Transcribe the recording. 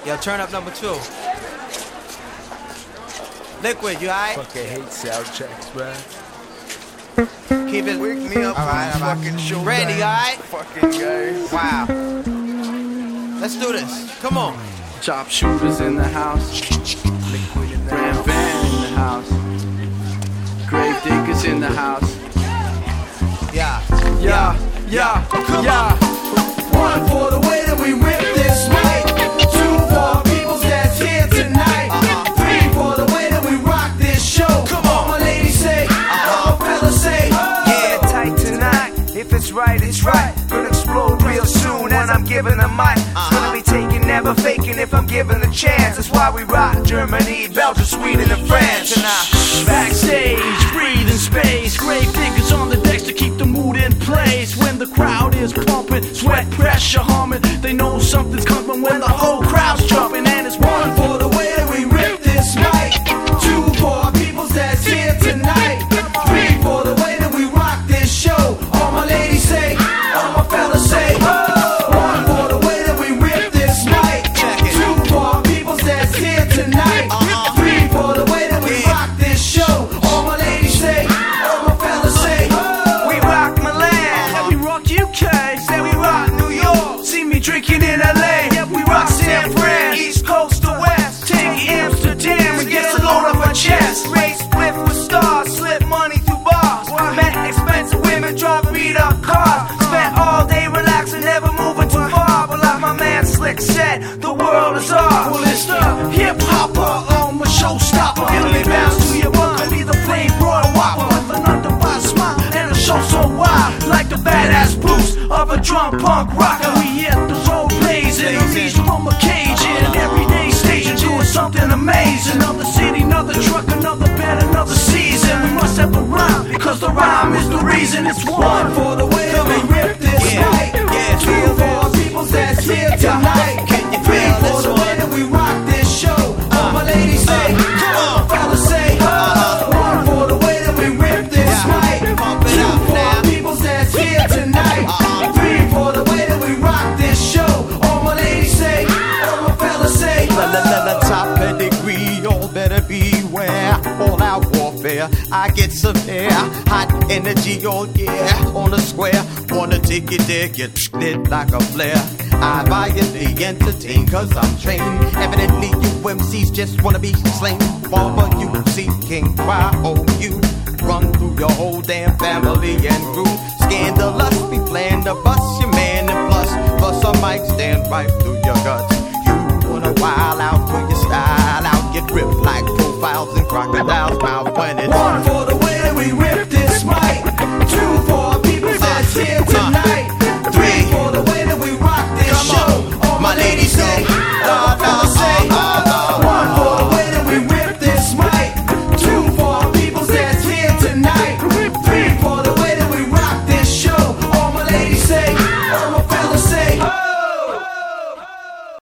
Yo, turn up number 2. Liquid, you alright? Fucking hate sound checks, man. Keep it. Wake me up, alright, fucking show. Randy, you alright? Fucking guys. Wow. Let's do this. Come on. Chop shooters in the house. Liquid in the house. Van in the house. Grave diggers in the house. Yeah. One for the way that we rip this mic. 2 for our peoples that's here tonight. 3 for the way that we rock this show. Come on, my ladies say, all fellas say, yeah, tight tonight. If it's right, it's right. Gonna explode real soon as I'm given the mic. It's gonna be taken, never faking if I'm given the chance. That's why we rock Germany, Belgium, Sweden, and France. And backstage, breathing space. Grave diggers on the decks to keep the mood in place. When the crowd is pumping, sweat pressure humming, they know something's coming when the whole crowd's jumping. And it's 1 for the way that we rip this mic. 2 for our peoples that's here tonight. 3 for the way that we rock this show. All my ladies say, all my fellas say, 1 for the way that we rip this mic. 2 for our peoples that's here tonight. 3 for the way that we rock this show. All my ladies say, all my fellas say, we rock Milan, we rock UK, say we rock New York. See me drinking in LA, yeah, we rock San Fran. East Coast to West, take Amsterdam and get a load off my chest. Race split with stars, slip money through bars. Met expensive women, drive beat up cars. Spent all day relaxing, never moving too far. But like my man Slick said, the world is ours. Well, it's the hip-hopper, my showstopper. Italy bounce to your run, be the flame broad whopper with an underbite smile and a show so wild, like the badass boost of a drum punk rocker. We hit the road blazing, unleashed from a cage in everyday station, doing something amazing. Another city, another truck, another bed, another season. We must have a rhyme because the rhyme is the reason. It's 1 for the way that we rip this mic. 2 for our peoples that's here tonight. 3 for the way that we rock this show. All my ladies say, all my fellas say, 1 for the way that we rip this mic. 2 for our peoples that's here tonight. 3 for the way that we rock this show. All my ladies say, all my fellas say, Top pedigree, all better beware. All out warfare, I get severe. Hot energy, oh yeah, on the square. Wanna take it there, get lit like a flare. I violently entertain, cause I'm trained. Evidently you MCs just wanna be slain. Barber, you see King Y-O-U. Run through your whole damn family and crew. Scandalous, be plan to bust your man. And plus I might stand right through your guts. You wanna wild out, put your style out, get ripped like profiles and crocodiles.